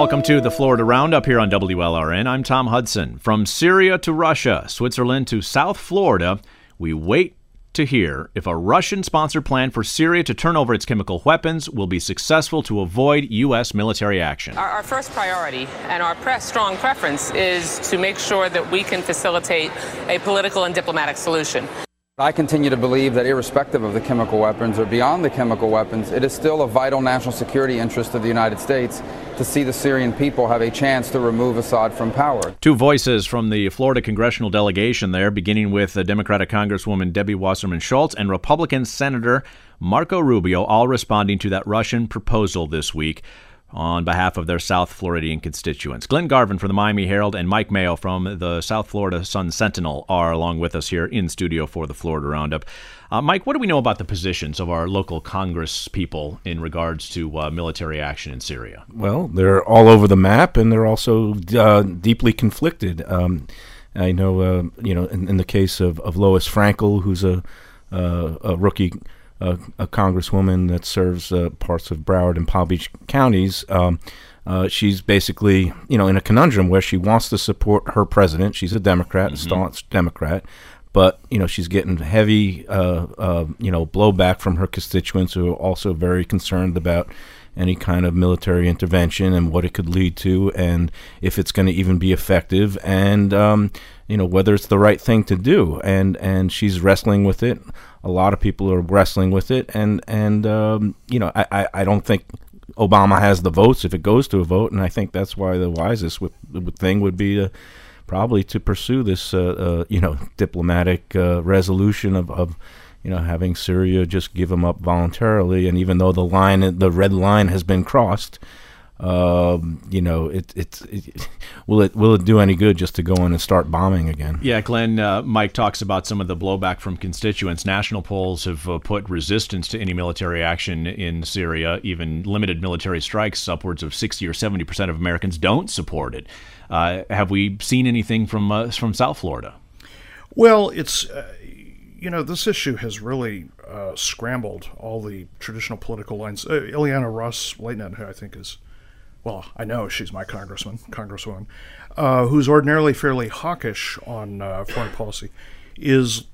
Welcome to the Florida Roundup here on WLRN. I'm Tom Hudson. From Syria to Russia, Switzerland to South Florida, we wait to hear if a Russian-sponsored plan for Syria to turn over its chemical weapons will be successful to avoid U.S. military action. Our first priority and our strong preference is to make sure that we can facilitate a political and diplomatic solution. I continue to believe that irrespective of the chemical weapons or beyond the chemical weapons, it is still a vital national security interest of the United States to see the Syrian people have a chance to remove Assad from power. Two voices from the Florida congressional delegation there, beginning with Democratic Congresswoman Debbie Wasserman Schultz and Republican Senator Marco Rubio, all responding to that Russian proposal this week on behalf of their South Floridian constituents. Glenn Garvin from the Miami Herald and Mike Mayo from the South Florida Sun-Sentinel are along with us here in studio for the Florida Roundup. Mike, what do we know about the positions of our local Congress people in regards to military action in Syria? Well, they're all over the map, and they're also deeply conflicted. I know, in the case of Lois Frankel, who's a rookie a congresswoman that serves parts of Broward and Palm Beach counties. She's basically, in a conundrum where she wants to support her president. She's a Democrat, a staunch Democrat, but, she's getting heavy, blowback from her constituents who are also very concerned about any kind of military intervention and what it could lead to and if it's going to even be effective and, whether it's the right thing to do. And she's wrestling with it. A lot of people are wrestling with it, and I don't think Obama has the votes if it goes to a vote, and I think that's why the wisest thing would be probably to pursue this, diplomatic resolution of having Syria just give them up voluntarily, and even though the red line has been crossed. Will it do any good just to go in and start bombing again? Yeah, Glenn, Mike talks about some of the blowback from constituents. National polls have put resistance to any military action in Syria, even limited military strikes. Upwards of 60 or 70% of Americans don't support it. Have we seen anything from South Florida? Well, it's this issue has really scrambled all the traditional political lines. Ileana Ros-Lehtinen, who I think is, well, I know she's my congresswoman, who's ordinarily fairly hawkish on foreign policy, is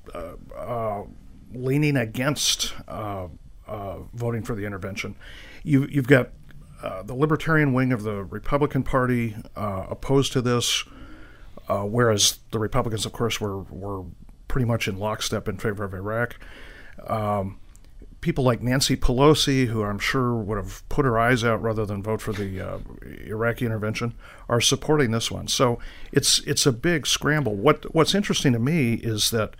leaning against voting for the intervention. You've got the libertarian wing of the Republican Party opposed to this, whereas the Republicans, of course, were pretty much in lockstep in favor of Iraq. People like Nancy Pelosi, who I'm sure would have put her eyes out rather than vote for the Iraqi intervention, are supporting this one. So it's a big scramble. What's interesting to me is that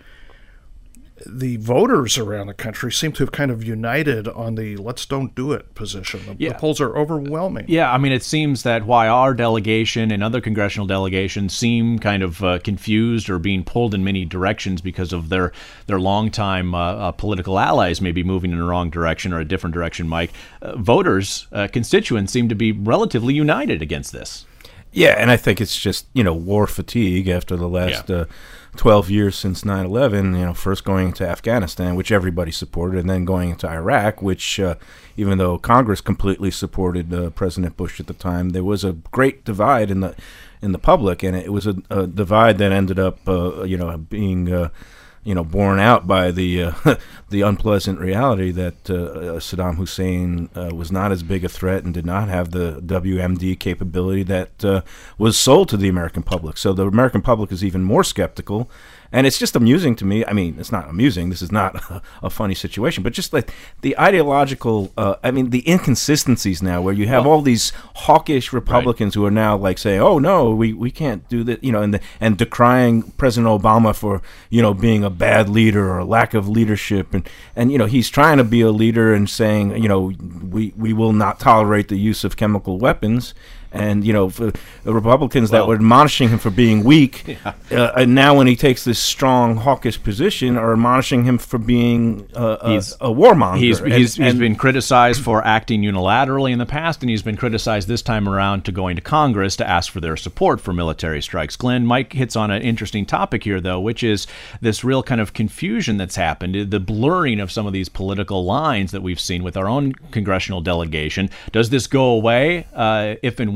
the voters around the country seem to have kind of united on the let's don't do it position. The polls are overwhelming. Yeah, I mean, it seems that while our delegation and other congressional delegations seem kind of confused or being pulled in many directions because of their longtime political allies maybe moving in the wrong direction or a different direction, Mike, voters, constituents seem to be relatively united against this. Yeah, and I think it's just, war fatigue after the last 12 years since 9/11, first going into Afghanistan, which everybody supported, and then going into Iraq, which even though Congress completely supported President Bush at the time, there was a great divide in the public, and it was a divide that ended up, being borne out by the the unpleasant reality that Saddam Hussein was not as big a threat and did not have the WMD capability that was sold to the American public. So the American public is even more skeptical. And it's just amusing to me. I mean, it's not amusing. This is not a funny situation, but just like the ideological, the inconsistencies now where you have all these hawkish Republicans who are now like saying, oh, no, we can't do that, and decrying President Obama for, being a bad leader or a lack of leadership. And he's trying to be a leader and saying, we will not tolerate the use of chemical weapons. And, for the Republicans that were admonishing him for being weak, and now when he takes this strong, hawkish position, are admonishing him for being a warmonger. He's been criticized for acting unilaterally in the past, and he's been criticized this time around to going to Congress to ask for their support for military strikes. Glenn, Mike hits on an interesting topic here, though, which is this real kind of confusion that's happened, the blurring of some of these political lines that we've seen with our own congressional delegation. Does this go away if and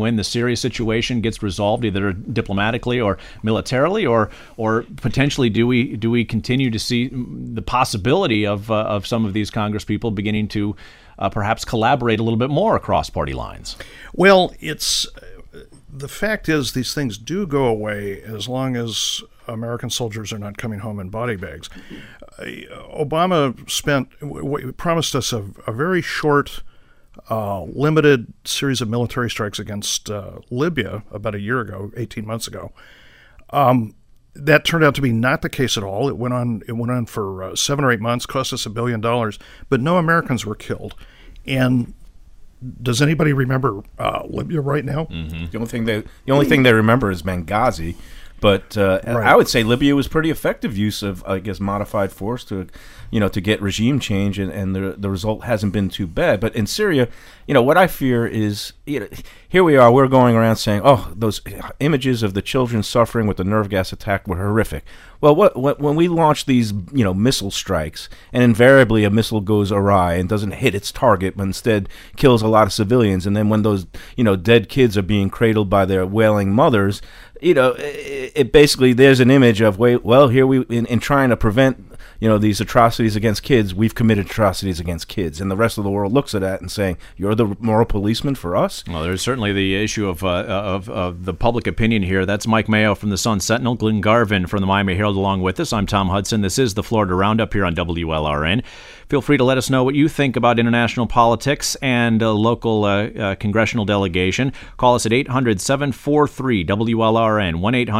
when the Syria situation gets resolved, either diplomatically or militarily, or potentially do we continue to see the possibility of some of these Congresspeople beginning to perhaps collaborate a little bit more across party lines? Well, the fact is these things do go away as long as American soldiers are not coming home in body bags. Obama promised us a very short, limited series of military strikes against Libya about a year ago, 18 months ago. That turned out to be not the case at all. It went on for 7 or 8 months, cost us $1 billion, but no Americans were killed. And does anybody remember Libya right now? Mm-hmm. The only thing they remember is Benghazi. But right. I would say Libya was pretty effective use of, I guess, modified force to get regime change, and the result hasn't been too bad. But in Syria, what I fear is, here we are, we're going around saying, oh, those images of the children suffering with the nerve gas attack were horrific. Well, when we launch these, missile strikes, and invariably a missile goes awry and doesn't hit its target, but instead kills a lot of civilians, and then when those, dead kids are being cradled by their wailing mothers, it basically, there's an image of, here we, in trying to prevent, these atrocities against kids, we've committed atrocities against kids. And the rest of the world looks at that and saying, you're the moral policeman for us? Well, there's certainly the issue of the public opinion here. That's Mike Mayo from the Sun Sentinel, Glenn Garvin from the Miami Herald along with us. I'm Tom Hudson. This is the Florida Roundup here on WLRN. Feel free to let us know what you think about international politics and local congressional delegation. Call us at 800-743-WLRN,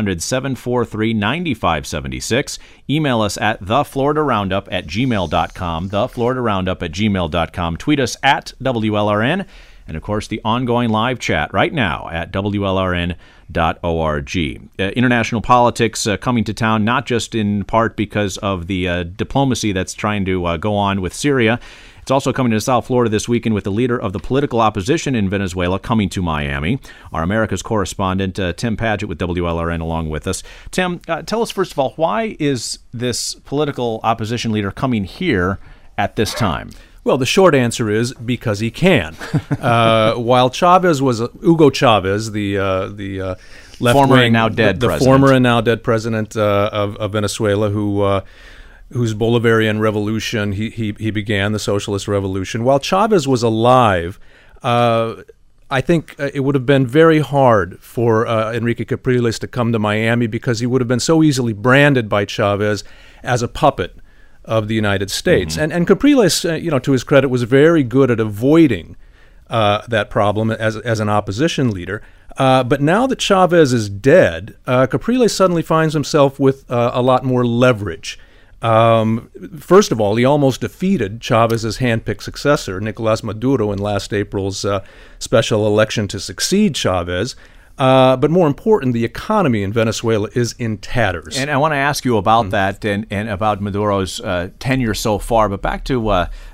1-800-743-9576. Email us at thefloridaroundup@gmail.com, thefloridaroundup@gmail.com. Tweet us at WLRN. And, of course, the ongoing live chat right now at WLRN.org. International politics coming to town, not just in part because of the diplomacy that's trying to go on with Syria. It's also coming to South Florida this weekend with the leader of the political opposition in Venezuela coming to Miami. Our America's correspondent, Tim Padgett with WLRN, along with us. Tim, tell us, first of all, why is this political opposition leader coming here at this time? Well, the short answer is because he can. While Chavez was Hugo Chavez, the left former wing, and now dead the president. former and now dead president of Venezuela, whose Bolivarian revolution he began, the socialist revolution. While Chavez was alive, I think it would have been very hard for Enrique Capriles to come to Miami because he would have been so easily branded by Chavez as a puppet of the United States. Mm-hmm. And Capriles, to his credit, was very good at avoiding that problem as an opposition leader. But now that Chavez is dead, Capriles suddenly finds himself with a lot more leverage. First of all, he almost defeated Chavez's handpicked successor, Nicolas Maduro, in last April's special election to succeed Chavez. But more important, the economy in Venezuela is in tatters. And I want to ask you about that and about Maduro's tenure so far. But back to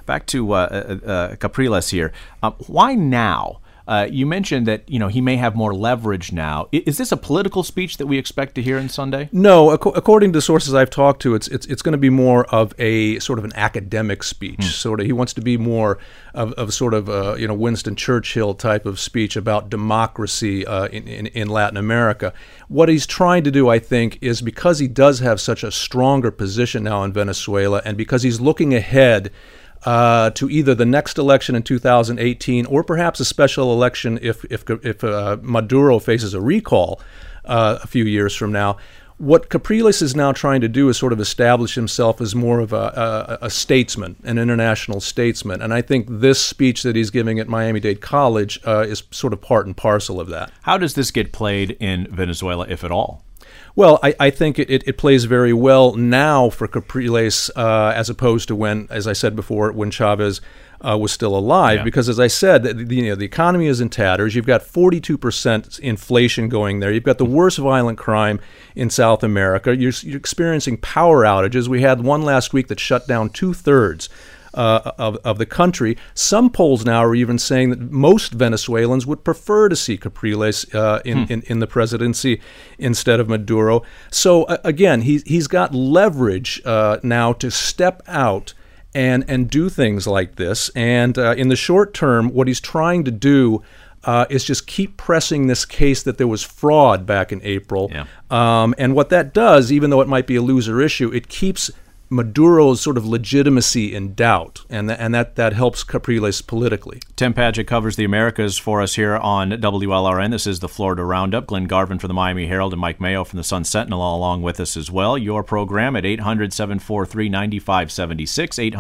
Capriles here. Why now? You mentioned that he may have more leverage now. Is this a political speech that we expect to hear on Sunday? No, according to sources I've talked to, it's going to be more of a sort of an academic speech. Sort of, he wants to be more of sort of Winston Churchill type of speech about democracy in Latin America. What he's trying to do, I think, is because he does have such a stronger position now in Venezuela, and because he's looking ahead to either the next election in 2018 or perhaps a special election if Maduro faces a recall a few years from now. What Capriles is now trying to do is sort of establish himself as more of a statesman, an international statesman. And I think this speech that he's giving at Miami-Dade College is sort of part and parcel of that. How does this get played in Venezuela, if at all? Well, I think it plays very well now for Capriles as opposed to when, as I said before, when Chavez was still alive. Yeah. Because, as I said, the economy is in tatters. You've got 42% inflation going there. You've got the worst violent crime in South America. You're experiencing power outages. We had one last week that shut down 2/3 of the country. Some polls now are even saying that most Venezuelans would prefer to see Capriles in the presidency instead of Maduro. So again, he's got leverage now to step out and do things like this. And in the short term, what he's trying to do is just keep pressing this case that there was fraud back in April. Yeah. And what that does, even though it might be a loser issue, it keeps Maduro's sort of legitimacy in doubt, and that helps Capriles politically. Tim Padgett covers the Americas for us here on WLRN. This is the Florida Roundup. Glenn Garvin from the Miami Herald and Mike Mayo from the Sun Sentinel all along with us as well. Your program at 800-743-9576,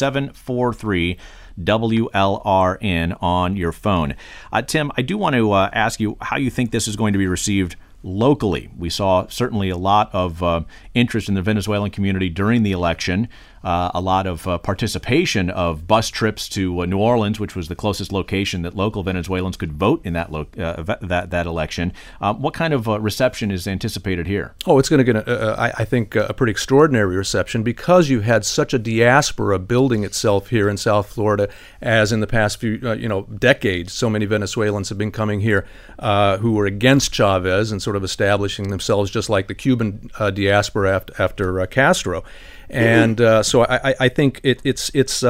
800-743-WLRN on your phone. Tim, I do want to ask you how you think this is going to be received locally. We saw certainly a lot of interest in the Venezuelan community during the election, a lot of participation of bus trips to New Orleans, which was the closest location that local Venezuelans could vote in that election. What kind of reception is anticipated here? Oh, it's going to get, I think, a pretty extraordinary reception because you had such a diaspora building itself here in South Florida, as in the past few decades. So many Venezuelans have been coming here who were against Chavez and sort of establishing themselves just like the Cuban diaspora after Castro. And so I think it's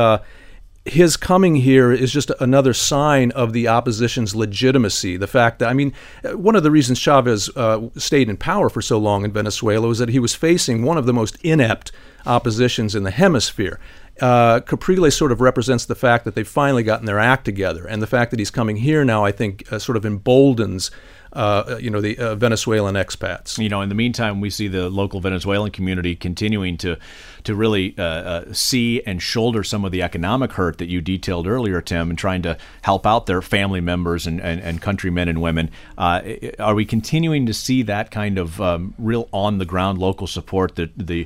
his coming here is just another sign of the opposition's legitimacy. The fact that, one of the reasons Chavez stayed in power for so long in Venezuela was that he was facing one of the most inept oppositions in the hemisphere. Capriles sort of represents the fact that they've finally gotten their act together, and the fact that he's coming here now, I think, sort of emboldens the Venezuelan expats. In the meantime, we see the local Venezuelan community continuing to really see and shoulder some of the economic hurt that you detailed earlier, Tim, and trying to help out their family members and countrymen and women. Are we continuing to see that kind of real on-the-ground local support? The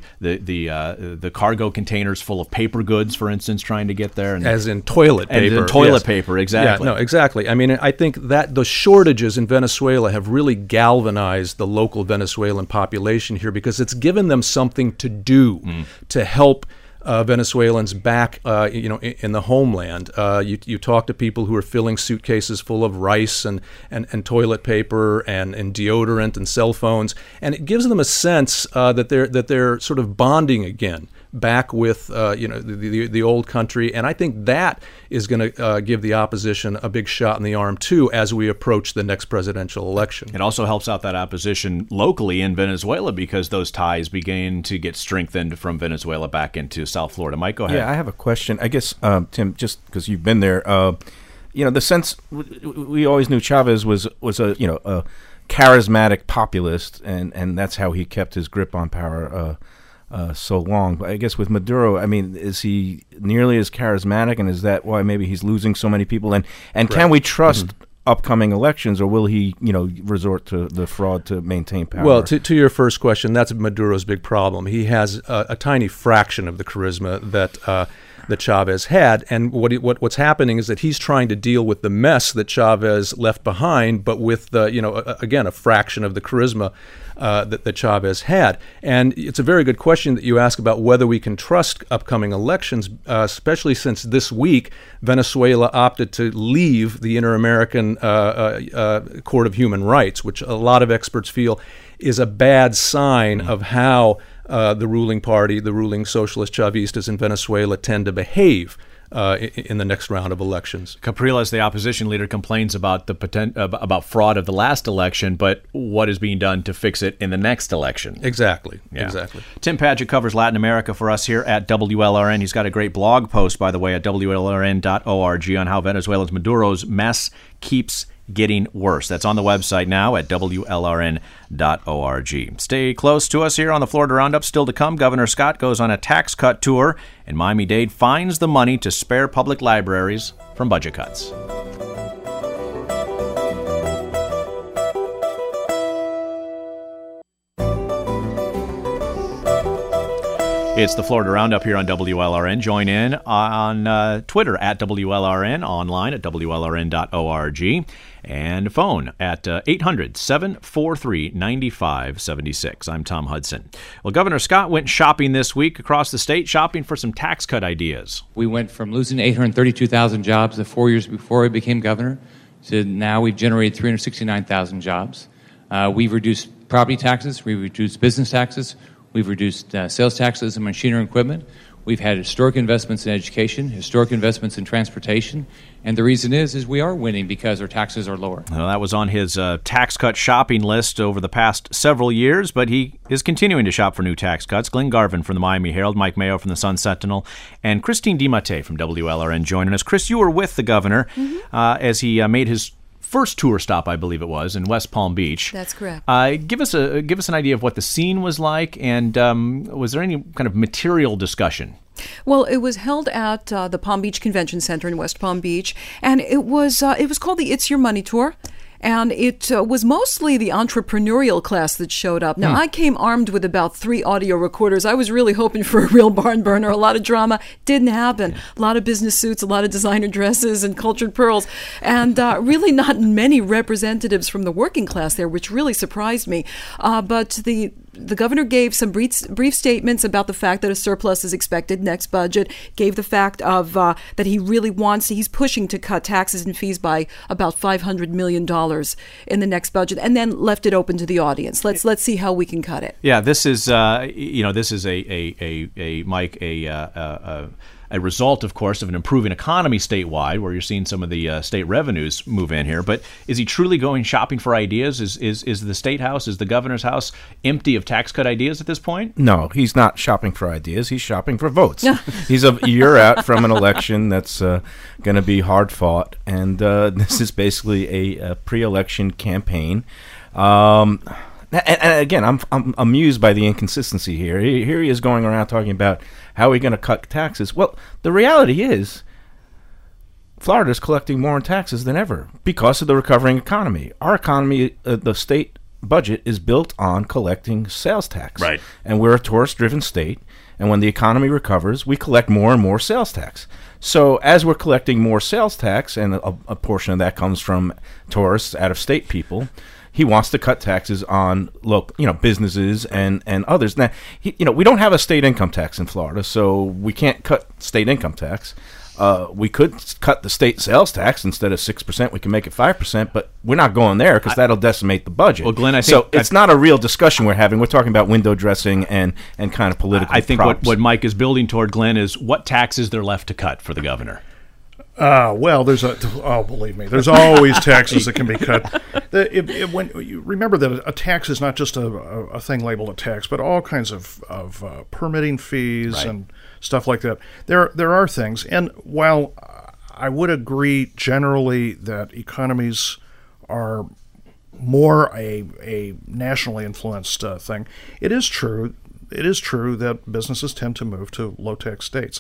cargo containers full of paper goods, for instance, trying to get there, as in toilet paper. Toilet paper, exactly. Yeah, no, exactly. I think that the shortages in Venezuela have really galvanized the local Venezuelan population here because it's given them something to do to help Venezuelans back, in the homeland. You talk to people who are filling suitcases full of rice and toilet paper and deodorant and cell phones, and it gives them a sense that they're sort of bonding again back with the old country, and I think that is going to give the opposition a big shot in the arm too as we approach the next presidential election. It also helps out that opposition locally in Venezuela because those ties begin to get strengthened from Venezuela back into South Florida. Mike, go ahead. Yeah, I have a question. I guess, Tim, just because you've been there, the sense we always knew Chavez was a charismatic populist, and that's how he kept his grip on power so long. But I guess with Maduro, is he nearly as charismatic, and is that why maybe he's losing so many people? And can we trust upcoming elections, or will he, resort to the fraud to maintain power? Well, to your first question, that's Maduro's big problem. He has a tiny fraction of the charisma that Chavez had, and what's happening is that he's trying to deal with the mess that Chavez left behind, but with again, a fraction of the charisma that Chavez had. And it's a very good question that you ask about whether we can trust upcoming elections, especially since this week Venezuela opted to leave the Inter-American Court of Human Rights, which a lot of experts feel is a bad sign of how the ruling party, the ruling socialist Chavistas in Venezuela tend to behave in the next round of elections. Capriles, the opposition leader, complains about about fraud of the last election, but what is being done to fix it in the next election? Exactly. Yeah. Exactly. Tim Padgett covers Latin America for us here at WLRN. He's got a great blog post, by the way, at WLRN.org on how Venezuela's Maduro's mess keeps getting worse. That's on the website now at WLRN.org. Stay close to us here on the Florida Roundup. Still to come, Governor Scott goes on a tax cut tour, and Miami-Dade finds the money to spare public libraries from budget cuts. It's the Florida Roundup here on WLRN. Join in on Twitter at WLRN, online at WLRN.org, and phone at 800-743-9576. I'm Tom Hudson. Well, Governor Scott went shopping this week across the state, shopping for some tax cut ideas. We went from losing 832,000 jobs the 4 years before I became governor to now we've generated 369,000 jobs. We've reduced property taxes. We've reduced business taxes. We've reduced sales taxes and machinery and equipment. We've had historic investments in education, historic investments in transportation, and the reason is we are winning because our taxes are lower. Well, that was on his tax cut shopping list over the past several years, but he is continuing to shop for new tax cuts. Glenn Garvin from the Miami Herald, Mike Mayo from the Sun Sentinel, and Christine DiMattei from WLRN joining us. Chris, you were with the governor as he made his first tour stop, I believe it was, in West Palm Beach. That's correct. Give us an idea of what the scene was like, and was there any kind of material discussion? Well, it was held at the Palm Beach Convention Center in West Palm Beach, and it was called the It's Your Money Tour. And it was mostly the entrepreneurial class that showed up. Now, I came armed with about 3 audio recorders. I was really hoping for a real barn burner, a lot of drama. Didn't happen. A lot of business suits, a lot of designer dresses and cultured pearls, and really not many representatives from the working class there, which really surprised me. But the governor gave some brief statements about the fact that a surplus is expected next budget, gave the fact of that he's pushing to cut taxes and fees by about $500 million in the next budget, and then left it open to the audience. Let's see how we can cut it. Yeah, this is a result, of course, of an improving economy statewide, where you're seeing some of the state revenues move in here. But is he truly going shopping for ideas? Is the state house, is the governor's house empty of tax cut ideas at this point? No, he's not shopping for ideas. He's shopping for votes. He's a year out from an election that's going to be hard fought, and this is basically a pre-election campaign. And again, I'm amused by the inconsistency here. Here he is going around talking about how are we going to cut taxes. Well, the reality is Florida's collecting more in taxes than ever because of the recovering economy. Our economy, the state budget, is built on collecting sales tax. Right. And we're a tourist-driven state, and when the economy recovers, we collect more and more sales tax. So as we're collecting more sales tax, and a portion of that comes from tourists, out-of-state people, he wants to cut taxes on local, businesses and others. Now, we don't have a state income tax in Florida, so we can't cut state income tax. We could cut the state sales tax. Instead of 6%, we can make it 5%, but we're not going there because that'll decimate the budget. Well, Glenn, I think it's not a real discussion we're having. We're talking about window dressing and kind of political I think props. what Mike is building toward, Glenn, is what taxes they're left to cut for the governor. Well, believe me, there's always taxes that can be cut. When you remember that a tax is not just a thing labeled a tax, but all kinds of permitting fees and stuff like that. There are things, and while I would agree generally that economies are more a nationally influenced thing, it is true that businesses tend to move to low tax states.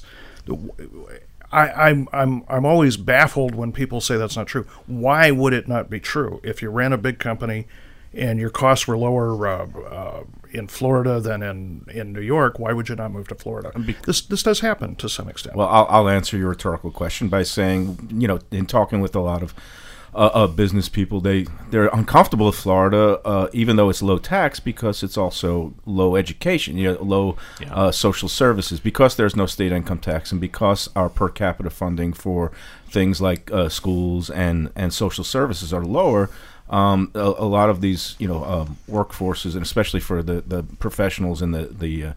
I'm always baffled when people say that's not true. Why would it not be true? If you ran a big company and your costs were lower in Florida than in New York, why would you not move to Florida? This does happen to some extent. Well, I'll answer your rhetorical question by saying, in talking with a lot of business people, they're uncomfortable with Florida, even though it's low tax, because it's also low education, low social services, because there's no state income tax, and because our per capita funding for things like schools and social services are lower. A lot of these workforces, and especially for the professionals in the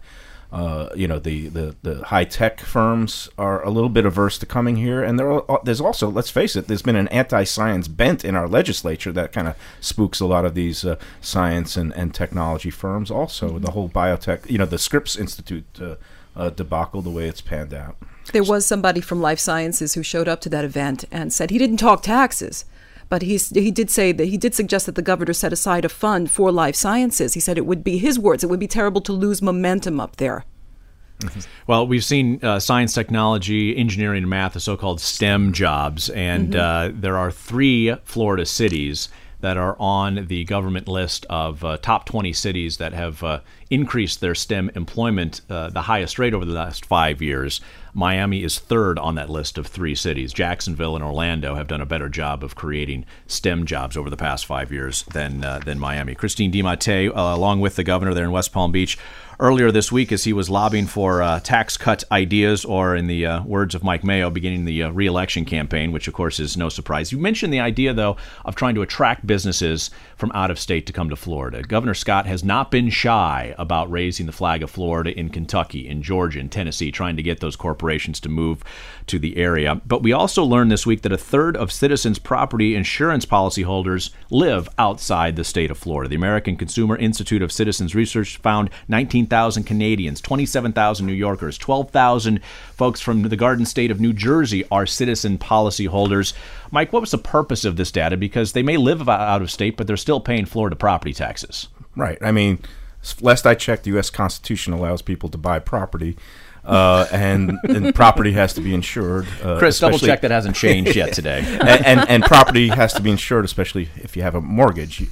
high tech firms, are a little bit averse to coming here. And there's also, let's face it, there's been an anti-science bent in our legislature that kind of spooks a lot of these science and technology firms. Also, the whole biotech, the Scripps Institute debacle, the way it's panned out. There was somebody from Life Sciences who showed up to that event and said he didn't talk taxes. But he did say that he did suggest that the governor set aside a fund for life sciences. He said it would be, his words, it would be terrible to lose momentum up there. Well, we've seen science, technology, engineering, and math, the so-called STEM jobs, and there are 3 Florida cities that are on the government list of top 20 cities that have increased their STEM employment the highest rate over the last 5 years. Miami is 3rd on that list of 3 cities. Jacksonville and Orlando have done a better job of creating STEM jobs over the past 5 years than Miami. Christine DiMattei, along with the governor there in West Palm Beach, earlier this week as he was lobbying for tax cut ideas, or in the words of Mike Mayo, beginning the re-election campaign, which of course is no surprise. You mentioned the idea, though, of trying to attract businesses from out of state to come to Florida. Governor Scott has not been shy about raising the flag of Florida in Kentucky, in Georgia, in Tennessee, trying to get those corporations to move to the area. But we also learned this week that a third of Citizens property insurance policyholders live outside the state of Florida. The American Consumer Institute of Citizens Research found 19,000 Canadians, 27,000 New Yorkers, 12,000 folks from the Garden State of New Jersey are Citizen policyholders. Mike, what was the purpose of this data? Because they may live out of state, but they're still paying Florida property taxes. Right. I mean, last I checked, the U.S. Constitution allows people to buy property, and property has to be insured. Chris, double check that hasn't changed yet today. and property has to be insured, especially if you have a mortgage.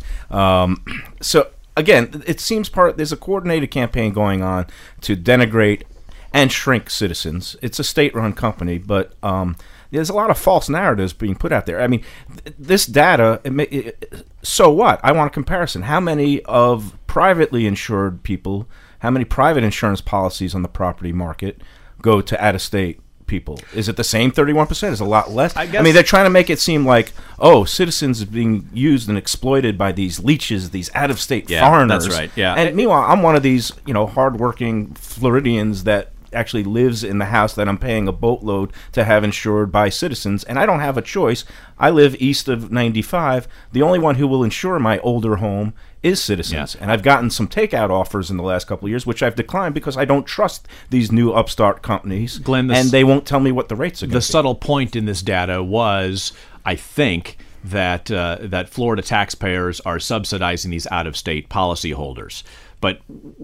So, again, it seems there's a coordinated campaign going on to denigrate and shrink Citizens. It's a state-run company, but there's a lot of false narratives being put out there. I mean, this data, so what? I want a comparison. How many of privately insured people, how many private insurance policies on the property market go to out-of-state people? Is it the same 31%? Is it a lot less? I mean, they're trying to make it seem like, Citizens is being used and exploited by these leeches, these out-of-state foreigners. That's right, yeah. And meanwhile, I'm one of these, hardworking Floridians that actually lives in the house that I'm paying a boatload to have insured by Citizens, and I don't have a choice. I live east of 95. The only one who will insure my older home is Citizens, and I've gotten some takeout offers in the last couple of years, which I've declined because I don't trust these new upstart companies, Glenn, and they won't tell me what the rates are going to be. The subtle point in this data was, I think, that Florida taxpayers are subsidizing these out-of-state policyholders. But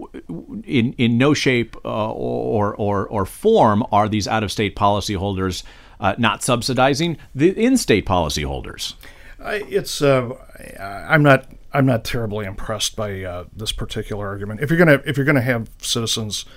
in no shape or form are these out-of-state policyholders not subsidizing the in-state policyholders. I'm not terribly impressed by this particular argument. If you're gonna have Citizens,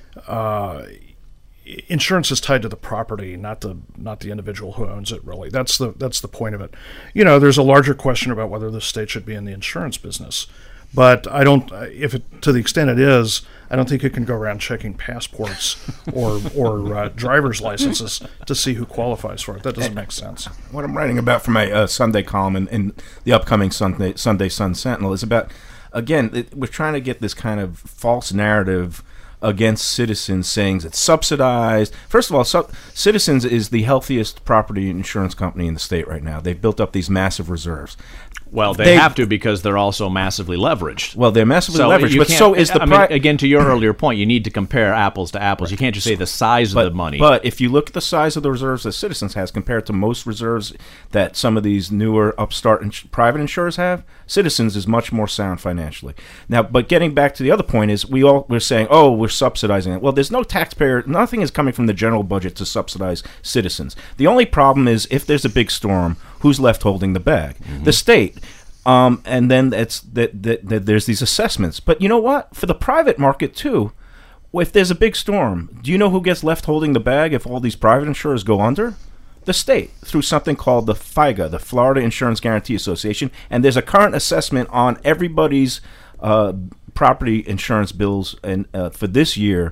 insurance is tied to the property, not the individual who owns it. Really, that's the point of it. There's a larger question about whether the state should be in the insurance business. But I don't. To the extent it is, I don't think you can go around checking passports or driver's licenses to see who qualifies for it. That doesn't make sense. What I'm writing about for my Sunday column in the upcoming Sunday Sun Sentinel is about, again, we're trying to get this kind of false narrative against Citizens, saying it's subsidized. First of all, Citizens is the healthiest property insurance company in the state right now. They've built up these massive reserves. Well, they have to, because they're also massively leveraged. Well, they're massively leveraged, but so is the again, to your earlier point, you need to compare apples to apples. You can't just say the size of the money. But if you look at the size of the reserves that Citizens has compared to most reserves that some of these newer upstart private insurers have, Citizens is much more sound financially. Now, but getting back to the other point is we're saying, we're subsidizing it. Well, there's no taxpayer, nothing is coming from the general budget to subsidize Citizens. The only problem is if there's a big storm, who's left holding the bag? Mm-hmm. The state. And then there's these assessments. But you know what? For the private market, too, if there's a big storm, do you know who gets left holding the bag if all these private insurers go under? The state, through something called the FIGA, the Florida Insurance Guarantee Association. And there's a current assessment on everybody's property insurance bills for this year,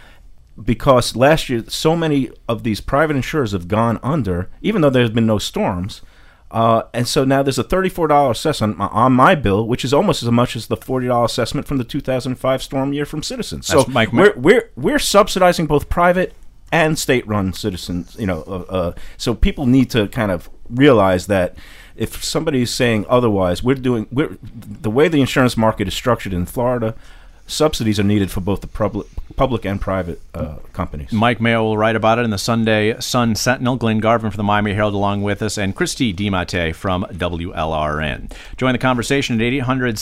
because last year so many of these private insurers have gone under, even though there's been no storms. And so now there's a $34 assessment on my bill, which is almost as much as the $40 assessment from the 2005 storm year from Citizens. So we're subsidizing both private and state-run Citizens. So people need to kind of realize that if somebody's saying otherwise, the way the insurance market is structured in Florida, subsidies are needed for both the public and private companies. Mike Mayo will write about it in the Sunday Sun Sentinel. Glenn Garvin from the Miami Herald along with us, and Christy DiMattei from WLRN. Join the conversation at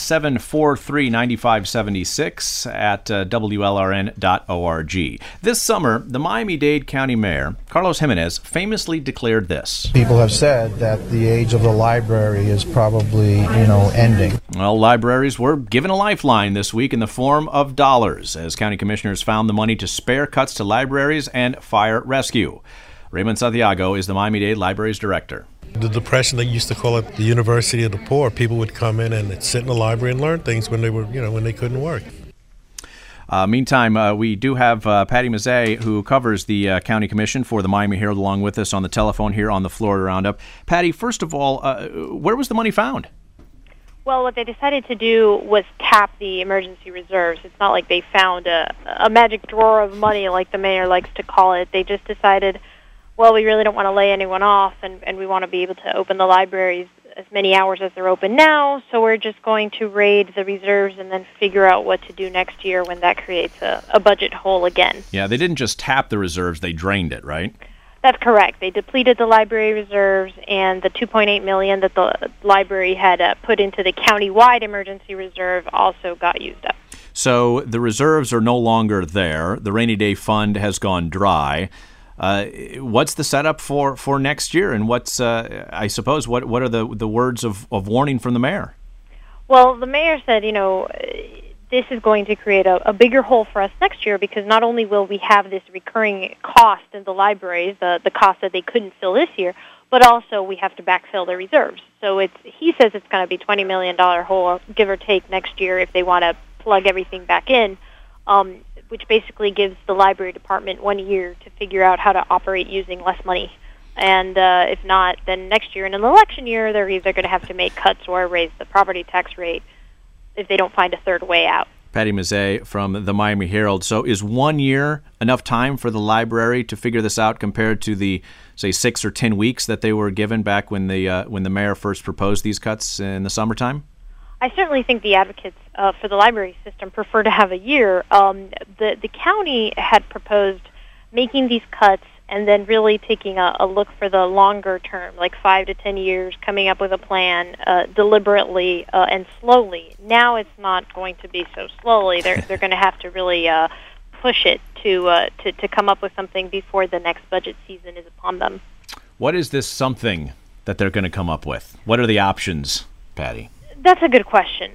800-743-9576 at WLRN.org. This summer, the Miami-Dade County Mayor, Carlos Jimenez, famously declared this. People have said that the age of the library is probably, ending. Well, libraries were given a lifeline this week in the form of dollars, as county commissioners found the money to spare cuts to libraries and fire rescue. Raymond Santiago is the Miami-Dade Libraries Director. The Depression, they used to call it the University of the Poor. People would come in and sit in the library and learn things when they were, when they couldn't work. Meantime, we do have Patty Mazzei, who covers the County Commission for the Miami Herald, along with us on the telephone here on the Florida Roundup. Patty, first of all, where was the money found? Well, what they decided to do was tap the emergency reserves. It's not like they found a magic drawer of money, like the mayor likes to call it. They just decided, well, we really don't want to lay anyone off, and we want to be able to open the libraries as many hours as they're open now, so we're just going to raid the reserves and then figure out what to do next year when that creates a budget hole again. Yeah, they didn't just tap the reserves, they drained it, right? That's correct. They depleted the library reserves, and the $2.8 million that the library had put into the county-wide emergency reserve also got used up. So the reserves are no longer there. The rainy day fund has gone dry. What's the setup for next year, and what's I suppose what are the words of warning from the mayor? Well, the mayor said, this is going to create a bigger hole for us next year, because not only will we have this recurring cost in the libraries, the cost that they couldn't fill this year, but also we have to backfill the reserves. So he says it's going to be $20 million hole, give or take, next year if they want to plug everything back in. Which basically gives the library department 1 year to figure out how to operate using less money. And if not, then next year, in an election year, they're either going to have to make cuts or raise the property tax rate if they don't find a third way out. Patty Mazzei from the Miami Herald. So is 1 year enough time for the library to figure this out compared to the, say, 6 or 10 weeks that they were given back when the mayor first proposed these cuts in the summertime? I certainly think the advocates for the library system prefer to have a year. The county had proposed making these cuts and then really taking a look for the longer term, like 5 to 10 years, coming up with a plan deliberately and slowly. Now it's not going to be so slowly. They're going to have to really push it to come up with something before the next budget season is upon them. What is this something that they're going to come up with? What are the options, Patty? That's a good question.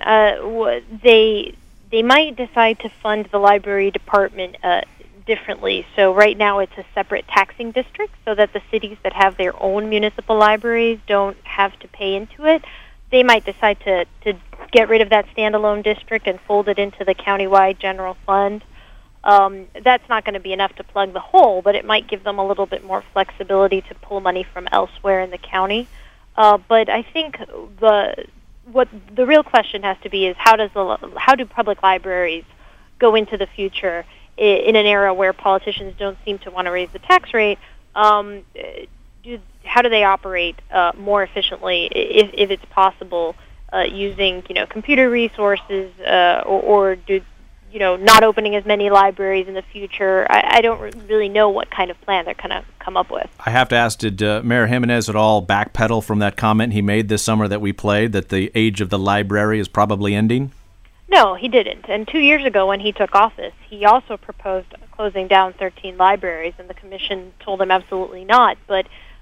They might decide to fund the library department differently. So right now it's a separate taxing district, so that the cities that have their own municipal libraries don't have to pay into it. They might decide to get rid of that standalone district and fold it into the countywide general fund. That's not going to be enough to plug the hole, but it might give them a little bit more flexibility to pull money from elsewhere in the county. But I think what the real question has to be is how do public libraries go into the future in an era where politicians don't seem to want to raise the tax rate? How do they operate more efficiently, if it's possible, using computer resources, or do not opening as many libraries in the future? I don't really know what kind of plan they're going to come up with. I have to ask, did Mayor Jimenez at all backpedal from that comment he made this summer that we played, that the age of the library is probably ending? No, he didn't. And 2 years ago when he took office, he also proposed closing down 13 libraries, and the commission told him absolutely not. But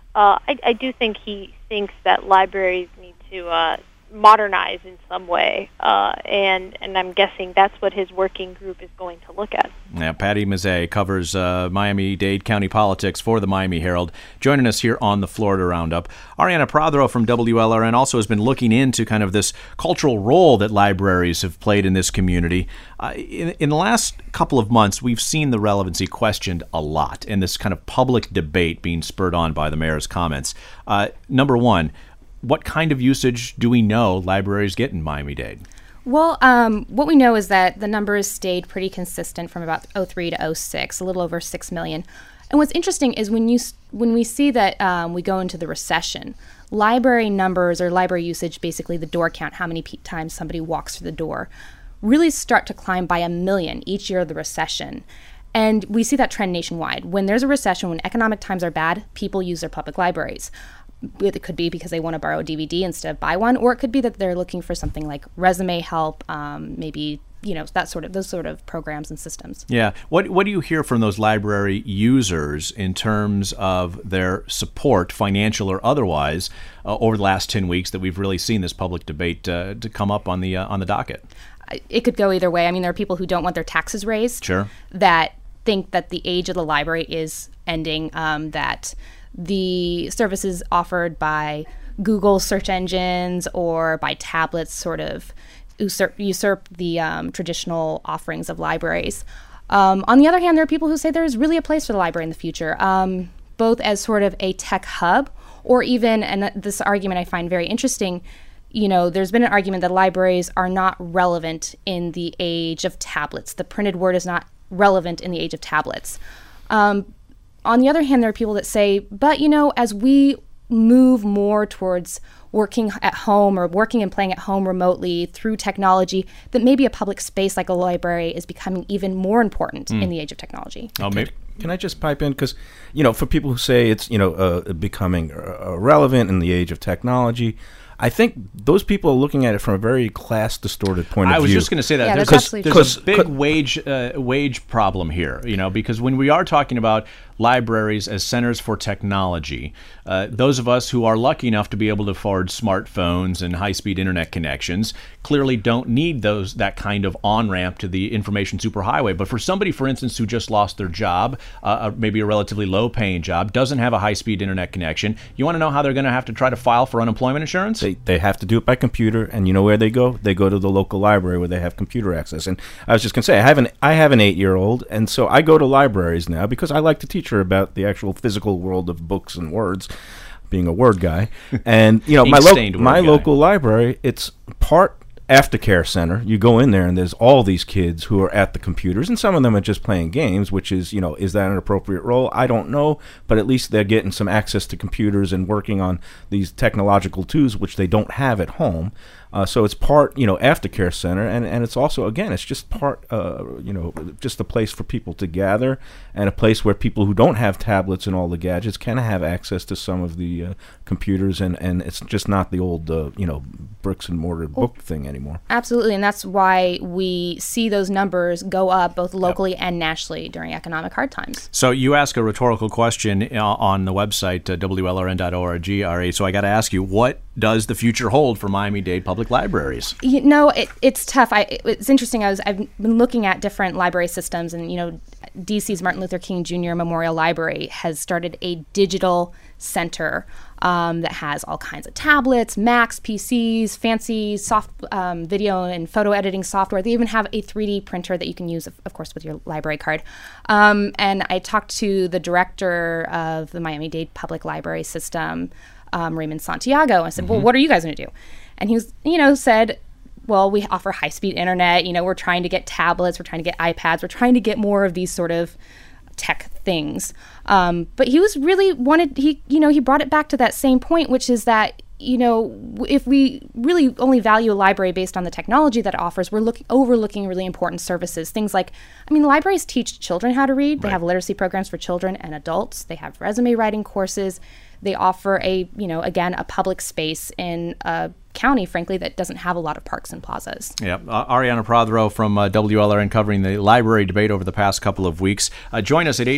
I do think he thinks that libraries need to modernize in some way, and I'm guessing that's what his working group is going to look at. Yeah, Patty Mazzei covers Miami-Dade County politics for the Miami Herald, joining us here on the Florida Roundup. Ariana Prodro from WLRN also has been looking into kind of this cultural role that libraries have played in this community. In the last couple of months, we've seen the relevancy questioned a lot, and this kind of public debate being spurred on by the mayor's comments. Number one, what kind of usage do we know libraries get in Miami-Dade? Well, what we know is that the numbers stayed pretty consistent from about 2003 to 2006, a little over 6 million. And what's interesting is when we see that we go into the recession, library numbers or library usage, basically the door count, how many times somebody walks through the door, really start to climb by 1 million each year of the recession. And we see that trend nationwide. When there's a recession, when economic times are bad, people use their public libraries. It could be because they want to borrow a DVD instead of buy one, or it could be that they're looking for something like resume help, maybe those sort of programs and systems. Yeah. What do you hear from those library users in terms of their support, financial or otherwise, over the last 10 weeks that we've really seen this public debate to come up on the docket? It could go either way. I mean, there are people who don't want their taxes raised. Sure. That think that the age of the library is ending, that the services offered by Google search engines or by tablets sort of usurp the traditional offerings of libraries. On the other hand, there are people who say there's really a place for the library in the future, both as sort of a tech hub or even, and this argument I find very interesting, there's been an argument that libraries are not relevant in the age of tablets. The printed word is not relevant in the age of tablets. On the other hand, there are people that say, but, as we move more towards working at home or working and playing at home remotely through technology, that maybe a public space like a library is becoming even more important in the age of technology. Oh, maybe. Can I just pipe in? Because, for people who say it's, becoming relevant in the age of technology, I think those people are looking at it from a very class-distorted point of view. I was just going to say that. There's a big wage problem here, because when we are talking about libraries as centers for technology, those of us who are lucky enough to be able to afford smartphones and high-speed internet connections clearly don't need that kind of on-ramp to the information superhighway. But for somebody, for instance, who just lost their job, maybe a relatively low-paying job, doesn't have a high-speed internet connection, you want to know how they're going to have to try to file for unemployment insurance? They have to do it by computer, and you know where they go? They go to the local library where they have computer access. And I was just going to say, I have an 8-year-old, and so I go to libraries now because I like to teach her about the actual physical world of books and words, being a word guy. And my local library, it's part aftercare center. You go in there and there's all these kids who are at the computers, and some of them are just playing games, which is, is that an appropriate role? I don't know, but at least they're getting some access to computers and working on these technological tools, which they don't have at home. So it's part, aftercare center, and it's also, again, it's just part, just a place for people to gather, and a place where people who don't have tablets and all the gadgets can have access to some of the computers, and it's just not the old, bricks and mortar book thing anymore. Absolutely, and that's why we see those numbers go up both locally and nationally during economic hard times. So you ask a rhetorical question on the website, WLRN.org, Ari, so I got to ask you, what does the future hold for Miami-Dade public libraries? It's tough. It's interesting. I've been looking at different library systems, and DC's Martin Luther King Jr. Memorial Library has started a digital center that has all kinds of tablets, Macs, PCs, fancy soft video and photo editing software. They even have a 3D printer that you can use, of course, with your library card. And I talked to the director of the Miami-Dade Public Library System, Raymond Santiago. I said, well, what are you guys going to do? And he was, said, well, we offer high-speed internet. We're trying to get tablets. We're trying to get iPads. We're trying to get more of these sort of tech things. But he was really he brought it back to that same point, which is that, if we really only value a library based on the technology that it offers, we're overlooking really important services. Things like, libraries teach children how to read. They have literacy programs for children and adults. They have resume writing courses. They offer a public space in a county, frankly, that doesn't have a lot of parks and plazas. Yeah, Ariana Pradro from WLRN covering the library debate over the past couple of weeks. Join us at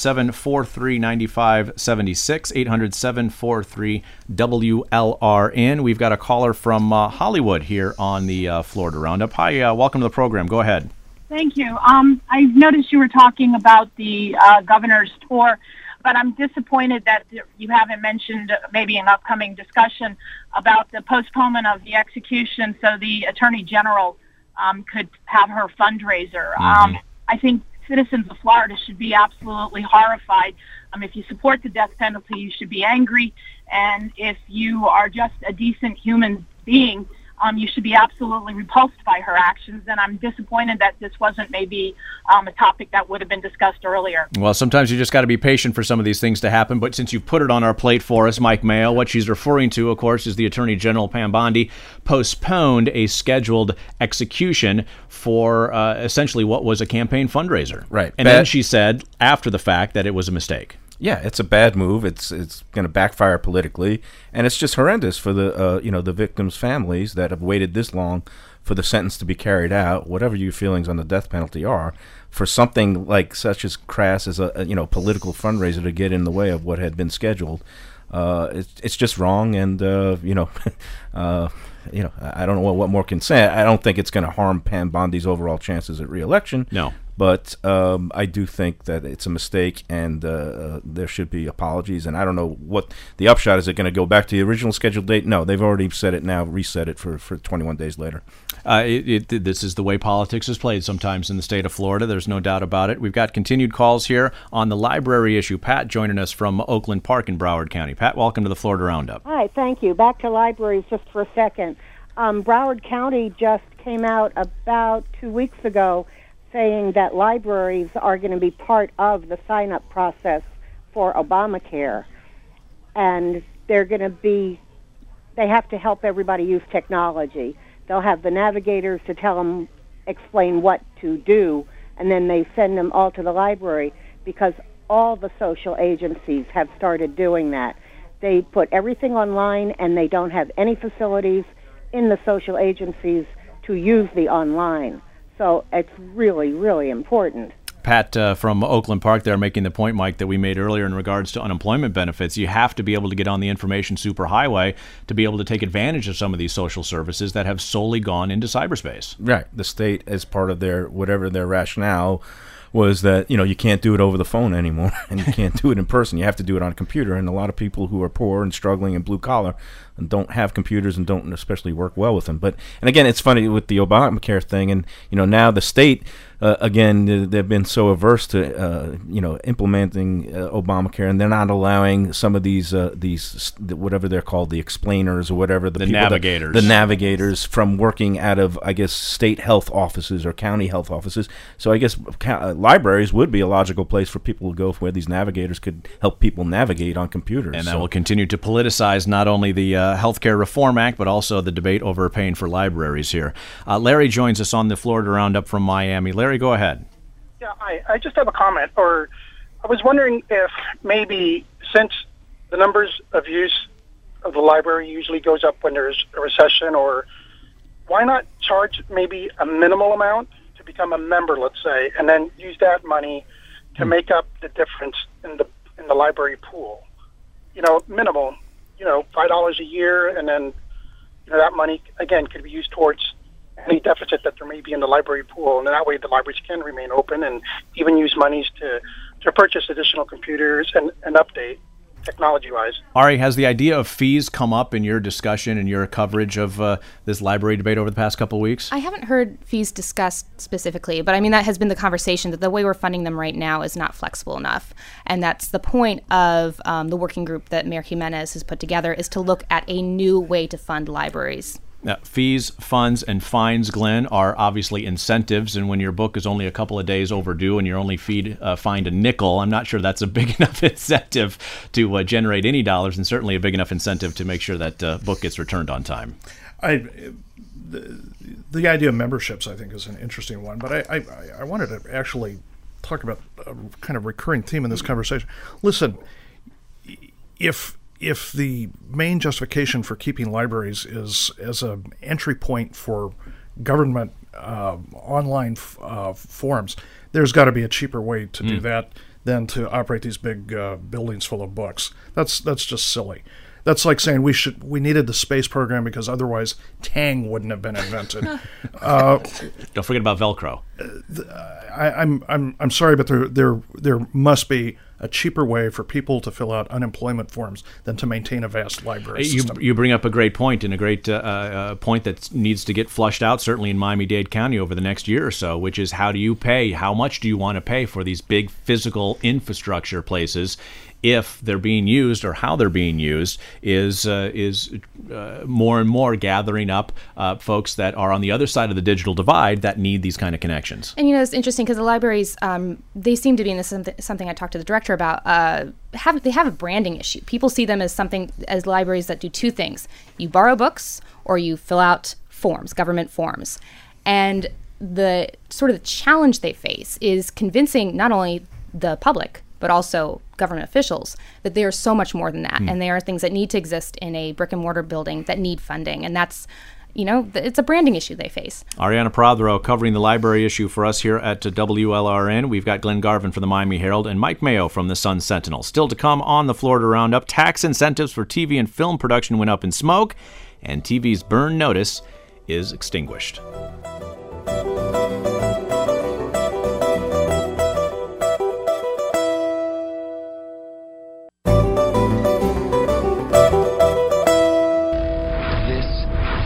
800-743-9576, 800-743-WLRN. We've got a caller from Hollywood here on the Florida Roundup. Hi, welcome to the program. Go ahead. Thank you. I noticed you were talking about the governor's tour, but I'm disappointed that you haven't mentioned maybe an upcoming discussion about the postponement of the execution so the Attorney General could have her fundraiser. I think citizens of Florida should be absolutely horrified. If you support the death penalty, you should be angry. And if you are just a decent human being, you should be absolutely repulsed by her actions, and I'm disappointed that this wasn't maybe a topic that would have been discussed earlier. Well, sometimes you just got to be patient for some of these things to happen, but since you've put it on our plate for us, Mike Mayo, what she's referring to, of course, is the Attorney General, Pam Bondi, postponed a scheduled execution for essentially what was a campaign fundraiser. Right. And then she said, after the fact, that it was a mistake. Yeah, it's a bad move. It's going to backfire politically, and it's just horrendous for the the victims' families that have waited this long for the sentence to be carried out. Whatever your feelings on the death penalty are, for something like such as crass as a political fundraiser to get in the way of what had been scheduled, it's just wrong. And I don't know what more can say. I don't think it's going to harm Pam Bondi's overall chances at re-election. No. But I do think that it's a mistake, and there should be apologies. And I don't know what the upshot is. It going to go back to the original scheduled date? No, they've already said it now, reset it for 21 days later. This is the way politics is played sometimes in the state of Florida. There's no doubt about it. We've got continued calls here on the library issue. Pat joining us from Oakland Park in Broward County. Pat, welcome to the Florida Roundup. Hi, thank you. Back to libraries just for a second. Broward County just came out about 2 weeks ago saying that libraries are going to be part of the sign-up process for Obamacare. And they have to help everybody use technology. They'll have the navigators to tell them, explain what to do, and then they send them all to the library because all the social agencies have started doing that. They put everything online, and they don't have any facilities in the social agencies to use the online. So it's really, really important. Pat from Oakland Park there making the point, Mike, that we made earlier in regards to unemployment benefits. You have to be able to get on the information superhighway to be able to take advantage of some of these social services that have solely gone into cyberspace. Right. The state, as part of their rationale, was that, you can't do it over the phone anymore, and you can't do it in person. You have to do it on a computer, and a lot of people who are poor and struggling and blue collar and don't have computers and don't especially work well with them. And again, it's funny with the Obamacare thing, and now the state, again, they've been so averse to implementing Obamacare, and they're not allowing some of these whatever they're called, the explainers or whatever, the navigators from working out of, I guess, state health offices or county health offices. So I guess libraries would be a logical place for people to go where these navigators could help people navigate on computers. And that will continue to politicize not only the Healthcare Reform Act, but also the debate over paying for libraries here. Larry joins us on the Florida Roundup from Miami. Larry, go ahead. Yeah, I just have a comment, or I was wondering if maybe since the numbers of use of the library usually goes up when there's a recession, or why not charge maybe a minimal amount to become a member, let's say, and then use that money to make up the difference in the library pool? Minimal, $5 a year, and then that money again could be used towards any deficit that there may be in the library pool, and that way the libraries can remain open and even use monies to purchase additional computers and update technology-wise. Ari, has the idea of fees come up in your discussion and your coverage of this library debate over the past couple of weeks? I haven't heard fees discussed specifically, but I mean, that has been the conversation, that the way we're funding them right now is not flexible enough. And that's the point of the working group that Mayor Jimenez has put together, is to look at a new way to fund libraries. Now, fees, funds, and fines, Glenn, are obviously incentives, and when your book is only a couple of days overdue and you're only fined a nickel, I'm not sure that's a big enough incentive to generate any dollars, and certainly a big enough incentive to make sure that book gets returned on time. The idea of memberships, I think, is an interesting one, but I wanted to actually talk about a kind of recurring theme in this conversation. Listen, if the main justification for keeping libraries is as an entry point for government online forums, there's got to be a cheaper way to do that than to operate these big buildings full of books. That's just silly. That's like saying we needed the space program because otherwise Tang wouldn't have been invented. Don't forget about Velcro. I'm sorry, but there must be a cheaper way for people to fill out unemployment forms than to maintain a vast library system. You bring up a great point, and a great point that needs to get flushed out, certainly in Miami-Dade County over the next year or so, which is how do you pay? How much do you want to pay for these big physical infrastructure places if they're being used, or how they're being used is more and more gathering up folks that are on the other side of the digital divide that need these kind of connections. And it's interesting because the libraries, they seem to be, and this is something I talked to the director about, they have a branding issue. People see them as libraries that do two things: you borrow books or you fill out forms, government forms. And the sort of the challenge they face is convincing not only the public but also government officials that they are so much more than that. And they are things that need to exist in a brick and mortar building that need funding. And that's, it's a branding issue they face. Ariana Prothero covering the library issue for us here at WLRN. We've got Glenn Garvin from the Miami Herald and Mike Mayo from the Sun Sentinel. Still to come on the Florida Roundup, tax incentives for TV and film production went up in smoke, and TV's burn notice is extinguished.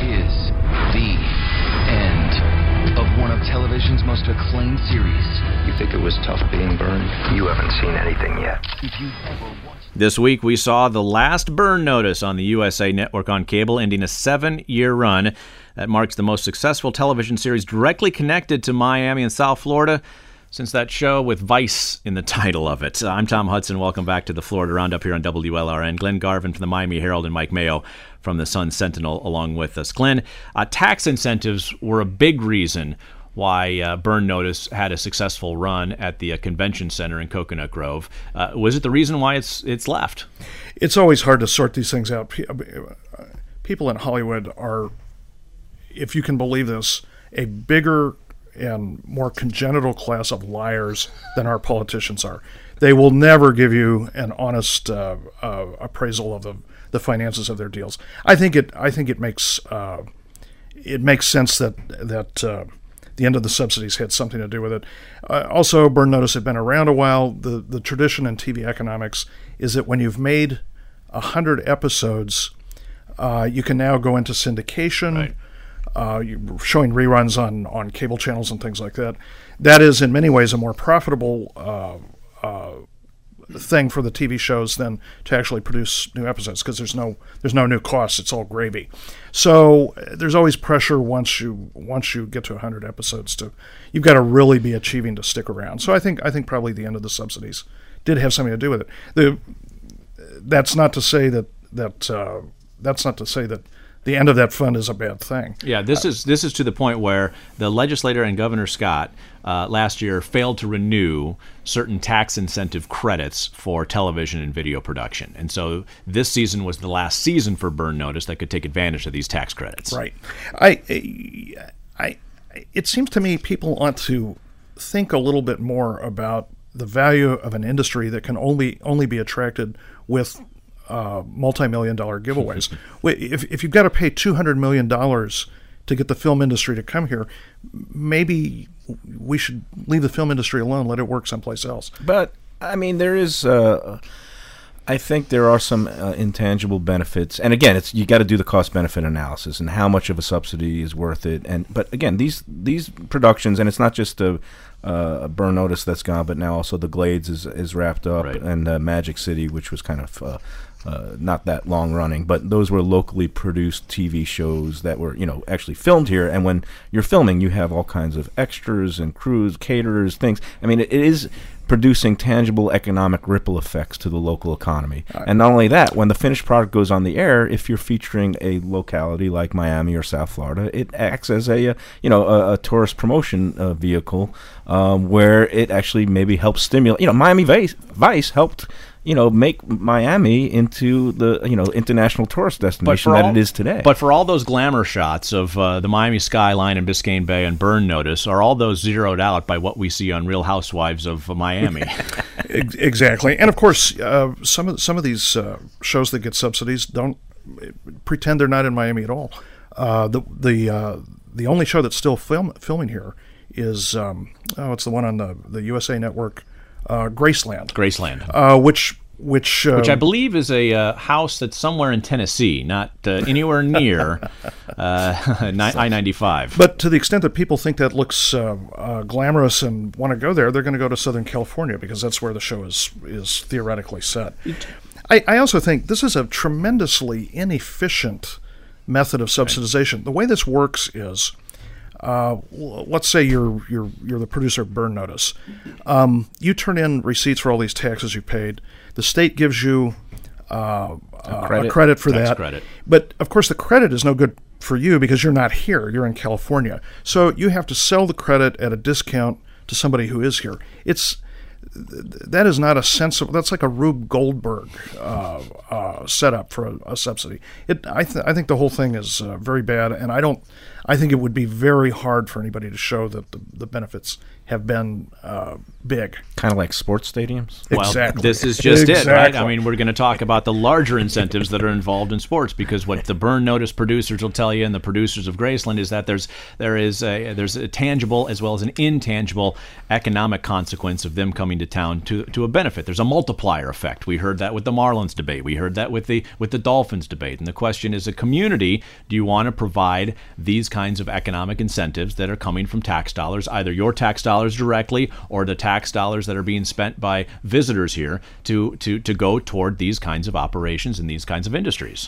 is the end of one of television's most acclaimed series. You think it was tough being burned? You haven't seen anything yet. If you ever watched... This week we saw The Last Burn Notice on the USA Network on cable, ending a 7-year run. That marks the most successful television series directly connected to Miami and South Florida since that show with Vice in the title of it. I'm Tom Hudson. Welcome back to the Florida Roundup here on WLRN. Glenn Garvin from the Miami Herald and Mike Mayo from the Sun Sentinel along with us. Glenn, tax incentives were a big reason why Burn Notice had a successful run at the convention center in Coconut Grove. Was it the reason why it's left? It's always hard to sort these things out. People in Hollywood are, if you can believe this, a bigger and more congenital class of liars than our politicians are. They will never give you an honest appraisal of the finances of their deals. I think it makes sense that the end of the subsidies had something to do with it. Also, Burn Notice had been around a while. The tradition in TV economics is that when you've made 100 episodes, you can now go into syndication. Right. You're showing reruns on cable channels and things like that. That is, in many ways, a more profitable thing for the TV shows than to actually produce new episodes, because there's no new costs. It's all gravy. So there's always pressure once you get to 100 episodes you've got to really be achieving to stick around. So I think probably the end of the subsidies did have something to do with it. That's not to say that the end of that fund is a bad thing. Yeah, this is to the point where the legislator and Governor Scott last year failed to renew certain tax incentive credits for television and video production. And so this season was the last season for Burn Notice that could take advantage of these tax credits. Right. It seems to me people ought to think a little bit more about the value of an industry that can only be attracted with multi-million-dollar giveaways. If you've got to pay $200 million to get the film industry to come here, maybe we should leave the film industry alone, let it work someplace else. But, I mean, there is... I think there are some intangible benefits, and again, you got to do the cost-benefit analysis and how much of a subsidy is worth it. But again, these productions, and it's not just a Burn Notice that's gone, but now also The Glades is wrapped up, right. And Magic City, which was kind of not that long running, but those were locally produced TV shows that were actually filmed here. And when you're filming, you have all kinds of extras and crews, caterers, things. I mean, it is producing tangible economic ripple effects to the local economy. And not only that, when the finished product goes on the air, if you're featuring a locality like Miami or South Florida, it acts as a tourist promotion vehicle where it actually maybe helps stimulate. Miami Vice helped make Miami into the international tourist destination that it is today. But for all those glamour shots of the Miami skyline and Biscayne Bay and Burn Notice, are all those zeroed out by what we see on Real Housewives of Miami? Exactly, and of course, some of these shows that get subsidies don't pretend they're not in Miami at all. The only show that's still filming here is it's the one on the USA Network. Graceland, which I believe is a house that's somewhere in Tennessee, not anywhere near I-95. But to the extent that people think that looks glamorous and want to go there, they're going to go to Southern California because that's where the show is theoretically set. I also think this is a tremendously inefficient method of subsidization. Right. The way this works is, let's say you're the producer of Burn Notice. You turn in receipts for all these taxes you paid. The state gives you a credit for that. Credit. But of course, the credit is no good for you because you're not here. You're in California, so you have to sell the credit at a discount to somebody who is here. That is not a sensible. That's like a Rube Goldberg setup for a subsidy. I think the whole thing is very bad, and I I think it would be very hard for anybody to show that the benefits have been big. Kind of like sports stadiums? Exactly. Well, this is just it, right? I mean, we're going to talk about the larger incentives that are involved in sports, because what the Burn Notice producers will tell you, and the producers of Graceland, is that there's a tangible as well as an intangible economic consequence of them coming to town to a benefit. There's a multiplier effect. We heard that with the Marlins debate. We heard that with the Dolphins debate. And the question is, a community, do you want to provide these kinds of economic incentives that are coming from tax dollars, either your tax dollars directly or the tax dollars that are being spent by visitors here to go toward these kinds of operations and these kinds of industries?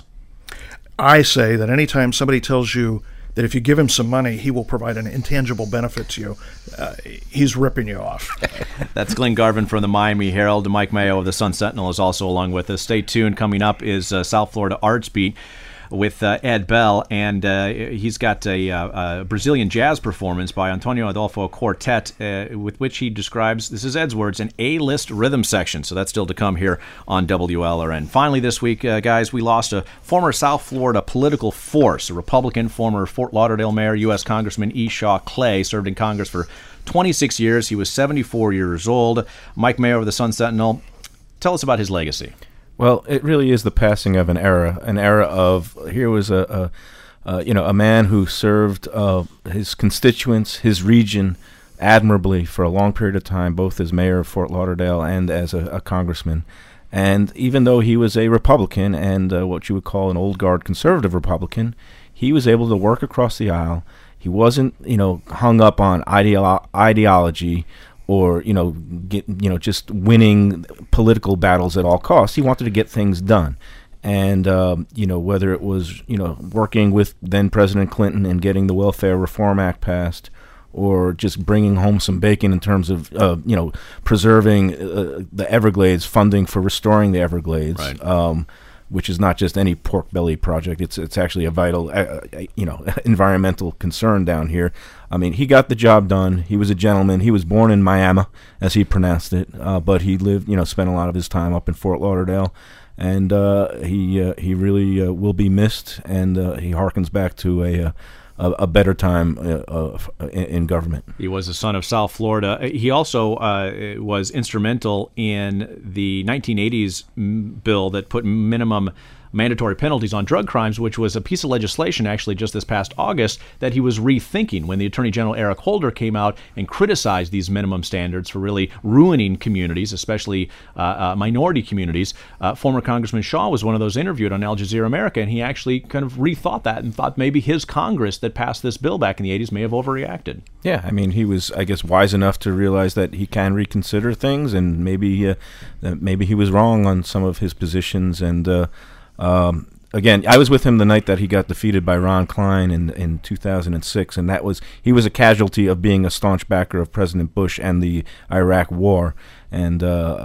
I say that anytime somebody tells you that if you give him some money, he will provide an intangible benefit to you, he's ripping you off. That's Glenn Garvin from the Miami Herald. Mike Mayo of the Sun Sentinel is also along with us. Stay tuned. Coming up is South Florida Arts Beat with Ed Bell, and he's got a Brazilian jazz performance by Antonio Adolfo Quartet, with which he describes, this is Ed's words, an A-list rhythm section. So that's still to come here on WLRN. Finally this week, guys, we lost a former South Florida political force, a Republican, former Fort Lauderdale mayor, U.S. Congressman E. Shaw Clay, served in Congress for 26 years. He was 74 years old. Mike Mayo of the Sun Sentinel, tell us about his legacy. Well, it really is the passing of an era of, here was a man who served his constituents, his region, admirably for a long period of time, both as mayor of Fort Lauderdale and as a congressman. And even though he was a Republican and what you would call an old guard conservative Republican, he was able to work across the aisle. He wasn't, hung up on ideology or just winning political battles at all costs. He wanted to get things done, and whether it was working with then President Clinton and getting the Welfare Reform Act passed, or just bringing home some bacon in terms of preserving the Everglades, funding for restoring the Everglades. Right. Which is not just any pork belly project. It's actually a vital, environmental concern down here. I mean, he got the job done. He was a gentleman. He was born in Miami, as he pronounced it, but he lived, spent a lot of his time up in Fort Lauderdale, and he really will be missed. And he harkens back to a better time in government. He was a son of South Florida. He also was instrumental in the 1980s bill that put minimum mandatory penalties on drug crimes, which was a piece of legislation actually just this past August that he was rethinking when the Attorney General Eric Holder came out and criticized these minimum standards for really ruining communities, especially minority communities. Former Congressman Shaw was one of those interviewed on Al Jazeera America, and he actually kind of rethought that and thought maybe his Congress that passed this bill back in the 80s may have overreacted. Yeah, I mean, he was, I guess, wise enough to realize that he can reconsider things, and maybe he was wrong on some of his positions. And again, I was with him the night that he got defeated by Ron Klein in 2006, and he was a casualty of being a staunch backer of President Bush and the Iraq War. And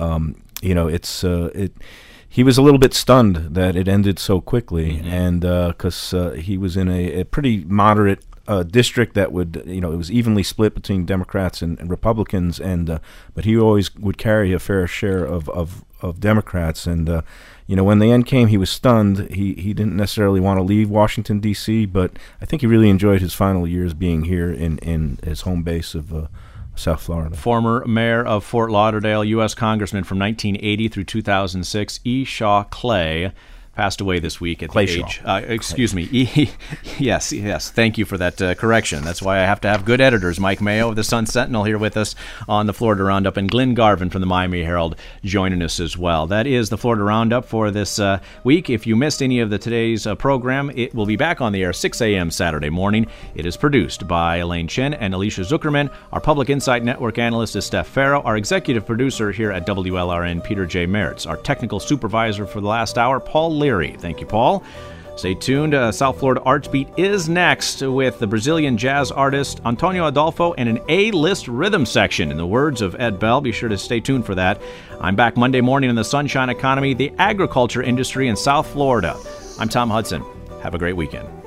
he was a little bit stunned that it ended so quickly, mm-hmm. and because he was in a pretty moderate district that would, it was evenly split between Democrats and Republicans, and but he always would carry a fair share of Democrats. And when the end came, he was stunned. He didn't necessarily want to leave Washington, D.C., but I think he really enjoyed his final years being here in his home base of South Florida. Former mayor of Fort Lauderdale, U.S. Congressman from 1980 through 2006, E. Shaw Clay, passed away this week at the age. Excuse me. Yes. Thank you for that correction. That's why I have to have good editors. Mike Mayo of the Sun Sentinel here with us on the Florida Roundup, and Glenn Garvin from the Miami Herald joining us as well. That is the Florida Roundup for this week. If you missed any of today's program, it will be back on the air 6 a.m. Saturday morning. It is produced by Elaine Chen and Alicia Zuckerman. Our Public Insight Network analyst is Steph Farrow. Our executive producer here at WLRN, Peter J. Meritz. Our technical supervisor for the last hour, Paul Leary. Thank you, Paul. Stay tuned. South Florida Arts Beat is next with the Brazilian jazz artist Antonio Adolfo and an A-list rhythm section. In the words of Ed Bell, be sure to stay tuned for that. I'm back Monday morning in the Sunshine Economy, the agriculture industry in South Florida. I'm Tom Hudson. Have a great weekend.